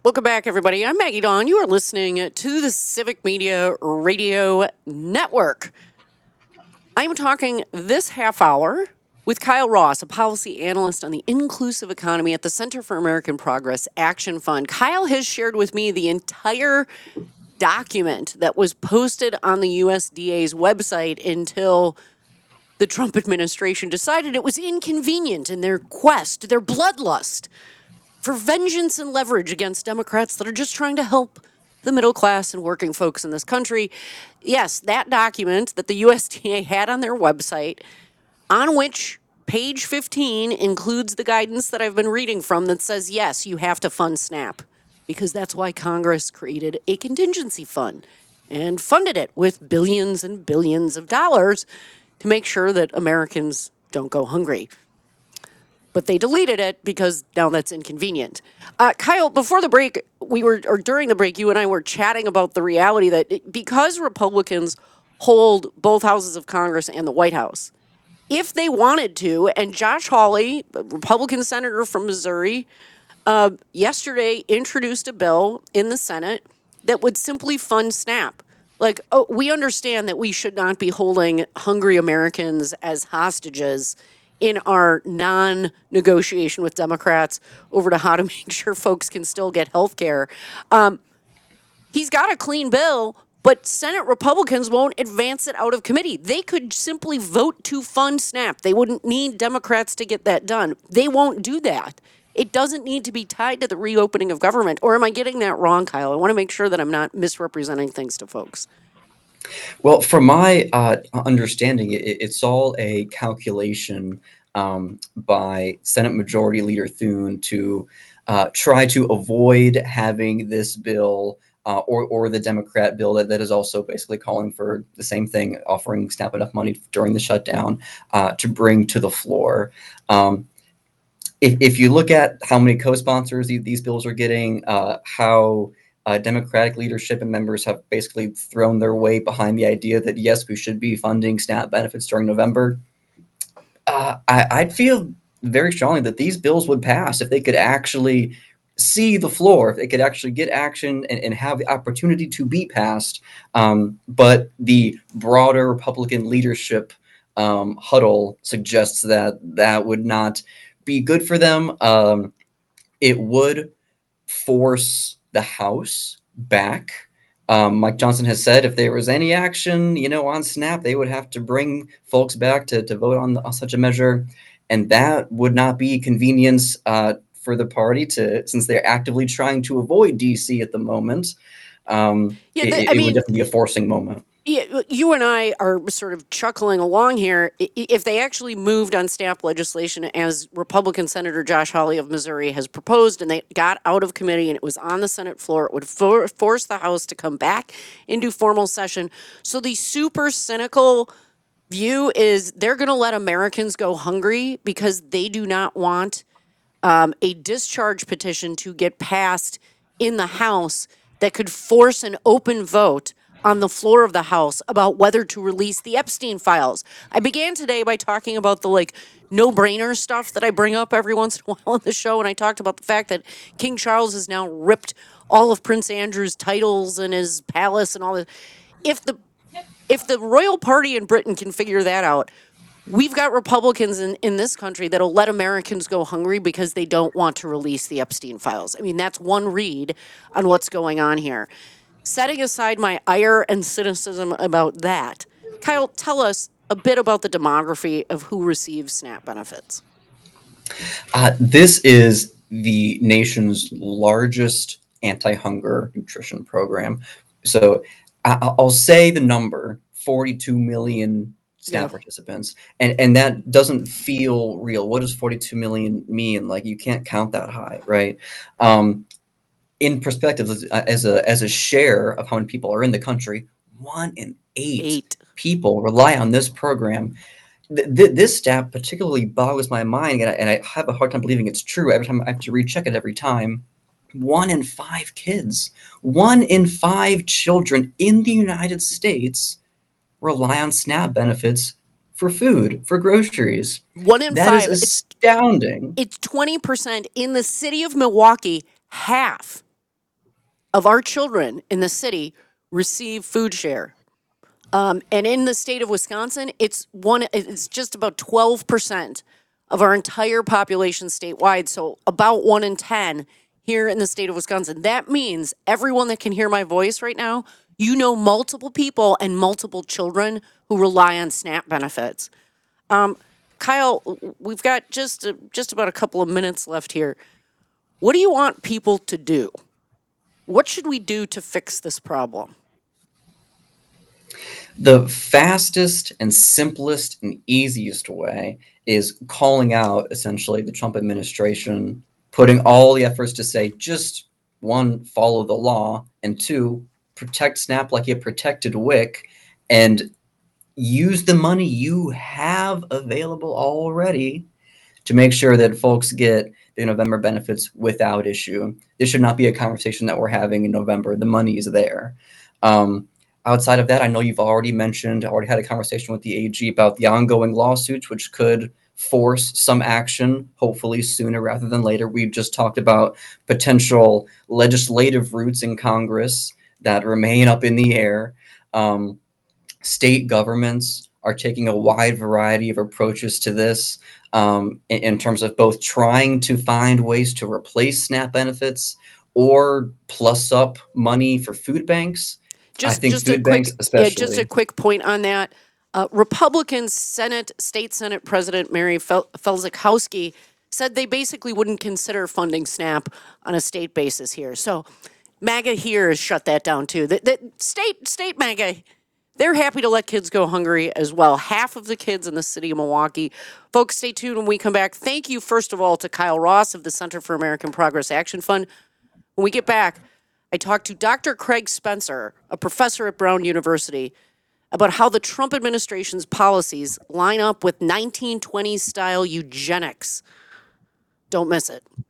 Welcome back, everybody. I'm Maggie Dawn. You are listening to the Civic Media Radio Network. I am talking this half hour with Kyle Ross, a policy analyst on the inclusive economy at the Center for American Progress Action Fund. Kyle has shared with me the entire document that was posted on the USDA's website until the Trump administration decided it was inconvenient in their quest, their bloodlust for vengeance and leverage against Democrats that are just trying to help the middle class and working folks in this country. Yes, that document that the USDA had on their website, on which page 15 includes the guidance that I've been reading from that says, yes, you have to fund SNAP, because that's why Congress created a contingency fund and funded it with billions and billions of dollars to make sure that Americans don't go hungry. But they deleted it because now that's inconvenient. Kyle, before the break, during the break, you and I were chatting about the reality that because Republicans hold both houses of Congress and the White House, if they wanted to, and Josh Hawley, a Republican senator from Missouri, yesterday introduced a bill in the Senate that would simply fund SNAP. Like, we understand that we should not be holding hungry Americans as hostages in our non-negotiation with Democrats over to how to make sure folks can still get health care. He's got a clean bill, but Senate Republicans won't advance it out of committee. They could simply vote to fund SNAP. They wouldn't need Democrats to get that done. They won't do that. It doesn't need to be tied to the reopening of government. Or am I getting that wrong, Kyle? I want to make sure that I'm not misrepresenting things to folks. Well, from my understanding, it's all a calculation by Senate Majority Leader Thune to try to avoid having this bill or the Democrat bill that is also basically calling for the same thing, offering SNAP enough money during the shutdown to bring to the floor. If you look at how many co-sponsors these bills are getting, how Democratic leadership and members have basically thrown their weight behind the idea that, yes, we should be funding SNAP benefits during November, I'd feel very strongly that these bills would pass if they could actually see the floor, if they could actually get action and have the opportunity to be passed. But the broader Republican leadership huddle suggests that that would not be good for them. It would force the House back. Mike Johnson has said if there was any action, on SNAP, they would have to bring folks back to vote on such a measure. And that would not be convenience for the party since they're actively trying to avoid DC at the moment. It would definitely be a forcing moment. Yeah, you and I are sort of chuckling along here. If they actually moved on SNAP legislation as Republican Senator Josh Hawley of Missouri has proposed, and they got out of committee and it was on the Senate floor, it would force the House to come back into formal session. So the super cynical view is they're going to let Americans go hungry because they do not want a discharge petition to get passed in the House that could force an open vote on the floor of the House about whether to release the Epstein files. I began today by talking about the no-brainer stuff that I bring up every once in a while on the show, and I talked about the fact that King Charles has now ripped all of Prince Andrew's titles and his palace and all that. If the royal party in Britain can figure that out, we've got Republicans in this country that'll let Americans go hungry because they don't want to release the Epstein files. I mean, that's one read on what's going on here. Setting aside my ire and cynicism about that, Kyle, tell us a bit about the demography of who receives SNAP benefits. This is the nation's largest anti-hunger nutrition program. So I'll say the number, 42 million SNAP participants. And that doesn't feel real. What does 42 million mean? You can't count that high, right? In perspective, as a share of how many people are in the country, 1 in 8 people rely on this program. This stat particularly boggles my mind, and I have a hard time believing it's true. Every time I have to recheck it every time. 1 in 5 kids, 1 in 5 children in the United States rely on SNAP benefits for food, for groceries. 1 in 5. That is astounding. It's 20% in the city of Milwaukee. Half of our children in the city receive food share. And in the state of Wisconsin, it's just about 12% of our entire population statewide. So about 1 in 10 here in the state of Wisconsin. That means everyone that can hear my voice right now, you know multiple people and multiple children who rely on SNAP benefits. Kyle, we've got just about a couple of minutes left here. What do you want people to do? What should we do to fix this problem? The fastest and simplest and easiest way is calling out essentially the Trump administration, putting all the efforts to say, just one, follow the law, and two, protect SNAP like you protected WIC, and use the money you have available already to make sure that folks get the November benefits without issue. This should not be a conversation that we're having in November. The money is there. Outside of that, I know you've already had a conversation with the AG about the ongoing lawsuits, which could force some action, hopefully sooner rather than later. We've just talked about potential legislative routes in Congress that remain up in the air. State governments are taking a wide variety of approaches to this in terms of both trying to find ways to replace SNAP benefits or plus up money for food banks. I think food banks especially. Yeah, just a quick point on that. Republican State Senate President Mary Felzikowski said they basically wouldn't consider funding SNAP on a state basis here. So MAGA here has shut that down too. The state MAGA, they're happy to let kids go hungry as well. Half of the kids in the city of Milwaukee. Folks, stay tuned when we come back. Thank you, first of all, to Kyle Ross of the Center for American Progress Action Fund. When we get back, I talked to Dr. Craig Spencer, a professor at Brown University, about how the Trump administration's policies line up with 1920s style eugenics. Don't miss it.